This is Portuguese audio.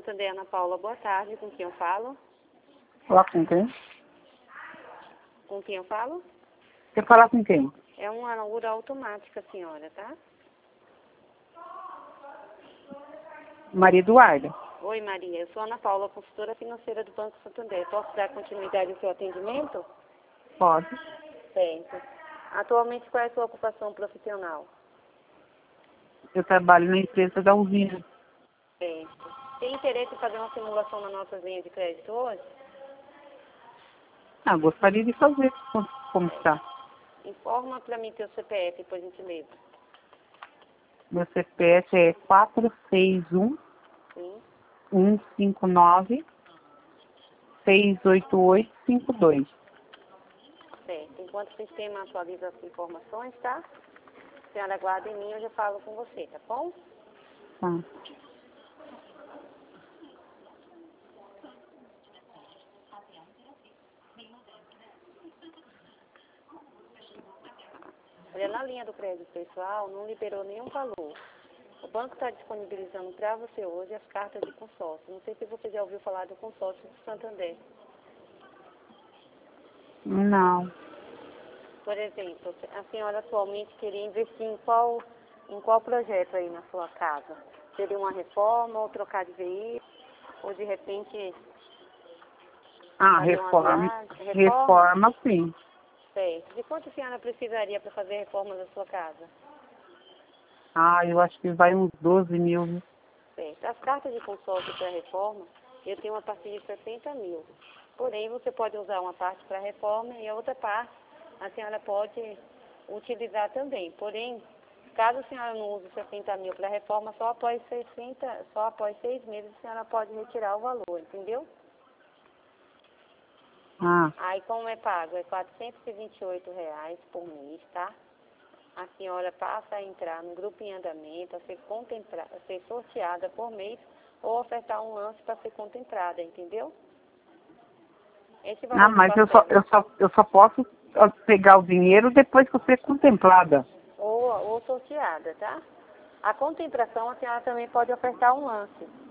Santander, Ana Paula, boa tarde. Com quem eu falo? Falar com quem? Com quem eu falo? Quer falar com quem? É uma ura automática, senhora, tá? Maria Eduarda. Oi, Maria. Eu sou Ana Paula, consultora financeira do Banco Santander. Posso dar continuidade ao seu atendimento? Pode. Certo. Atualmente, qual é a sua ocupação profissional? Eu trabalho na empresa da usina. Certo. Tem interesse em fazer uma simulação na nossa linha de crédito hoje? Gostaria de fazer. Como está? Informa para mim teu CPF, por gentileza. Meu CPF é 461 Sim. 159 68852. Certo. Enquanto o sistema atualiza as informações, tá? A senhora aguarda em mim, eu já falo com você, tá bom? Tá. Olha, na linha do crédito pessoal, não liberou nenhum valor. O banco está disponibilizando para você hoje as cartas de consórcio. Não sei se você já ouviu falar do consórcio do Santander. Não. Por exemplo, a senhora atualmente queria investir em qual projeto aí na sua casa? Seria uma reforma ou trocar de veículo? Ou de repente fazer uma Reforma. viagem? Reforma, sim. Certo. De quanto a senhora precisaria para fazer a reforma da sua casa? Eu acho que vai uns 12 mil. Viu? Certo. As cartas de consórcio para reforma, eu tenho uma partir de 60 mil. Porém, você pode usar uma parte para reforma e a outra parte a senhora pode utilizar também. Porém, caso a senhora não use 60 mil para reforma, só após 6 meses a senhora pode retirar o valor, entendeu? Aí, como é pago? É R$ 428 por mês, tá? A senhora passa a entrar no grupo em andamento, a ser sorteada por mês ou ofertar um lance para ser contemplada, entendeu? Esse valor Mas eu só posso pegar o dinheiro depois que eu ser contemplada. ou sorteada, tá? A contemplação a senhora também pode ofertar um lance.